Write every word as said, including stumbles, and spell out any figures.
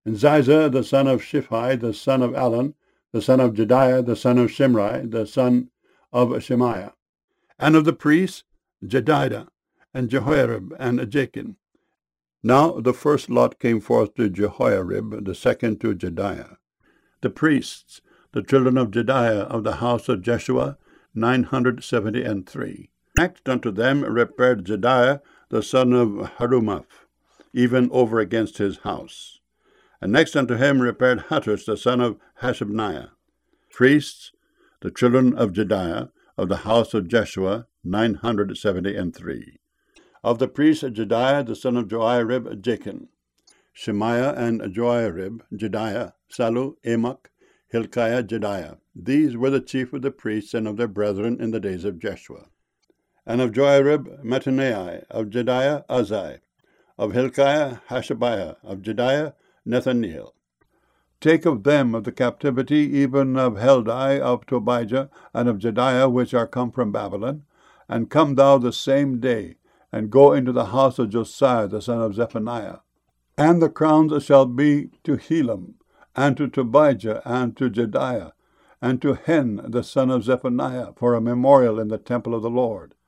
and Ziza, the son of Shiphi, the son of Alon, the son of Jediah, the son of Shimri, the son of Shemaiah. And of the priests, Jedidah, and Jehoiarib, and Jachin. Now the first lot came forth to Jehoiarib, the second to Jediah. The priests, the children of Jediah of the house of Jeshua, nine hundred seventy and three. Next unto them repaired Jediah, the son of Harumaph, even over against his house. And next unto him repaired Hattush, the son of Hashabniah. Priests, the children of Jediah of the house of Jeshua, nine hundred seventy and three. Of the priests, Jediah, the son of Joiarib, Jachin. Shemaiah and Joiarib, Jediah, Salu, Amok, Hilkiah, Jediah. These were the chief of the priests and of their brethren in the days of Jeshua. And of Joiarib, Mattaniah, of Jediah, Uzai, of Hilkiah, Hashabiah, of Jediah, Nethaneel. Take of them of the captivity, even of Heldai, of Tobijah, and of Jediah, which are come from Babylon, and come thou the same day, and go into the house of Josiah, the son of Zephaniah. And the crowns shall be to Helam, and to Tobijah, and to Jediah, and to Hen, the son of Zephaniah, for a memorial in the temple of the Lord.